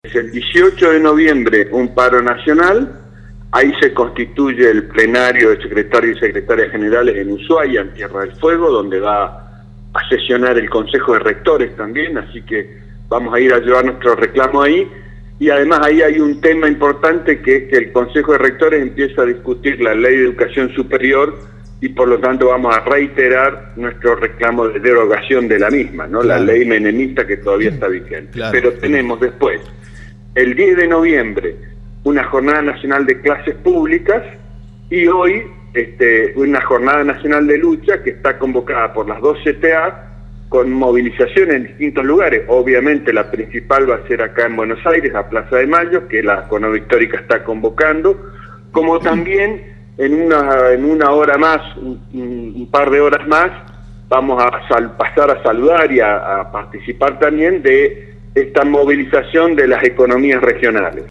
El 18 de noviembre un paro nacional, ahí se constituye el plenario de secretarios y secretarias generales en Ushuaia, en Tierra del Fuego, donde va a sesionar el Consejo de Rectores también, así que vamos a ir a llevar nuestro reclamo ahí. Y además ahí hay un tema importante, que es que el Consejo de Rectores empieza a discutir la Ley de Educación Superior y por lo tanto vamos a reiterar nuestro reclamo de derogación de la misma, ¿no? Claro. La ley menemista que todavía está vigente. Claro. Pero tenemos después, el 10 de noviembre, una jornada nacional de clases públicas y hoy una jornada nacional de lucha que está convocada por las dos CTA con movilización en distintos lugares. Obviamente la principal va a ser acá en Buenos Aires, a Plaza de Mayo, que la Econobictórica está convocando, como también en una hora más, un par de horas más, vamos a pasar a saludar y a participar también de esta movilización de las economías regionales.